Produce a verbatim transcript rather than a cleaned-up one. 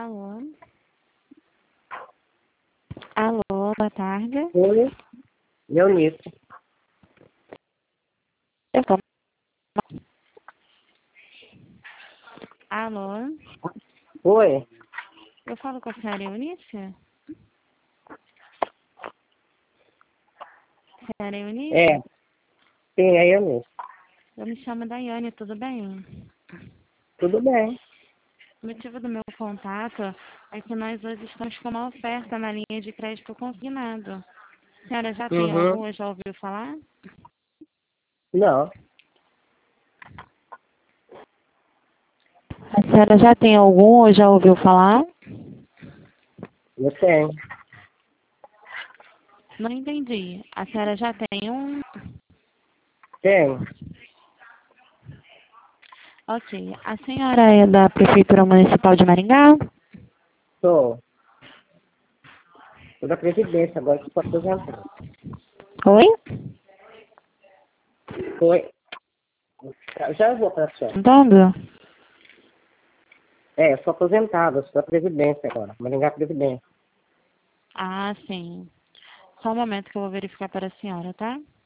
Alô? Alô, boa tarde. Oi, Leonice. Eu tô... Alô? Oi, Eu falo com a senhora Eunice? Senhora Eunice? é, sim, é Leonice. Eu me chamo Daiane, tudo bem? Tudo bem. O motivo do meu contato é que nós hoje estamos com uma oferta na linha de crédito consignado. A senhora já tem Uhum. algum ou já ouviu falar? Não, A senhora já tem algum ou já ouviu falar? eu tenho. Não entendi. A senhora já tem um? Tenho. Ok. A senhora é da Prefeitura Municipal de Maringá? Sou. Sou da Previdência, agora que estou aposentado. Oi? Foi. Já vou para a senhora. Entendo? É, eu sou aposentada, sou da Previdência agora. Maringá Previdência. Ah, sim. Só um momento que eu vou verificar para a senhora, tá?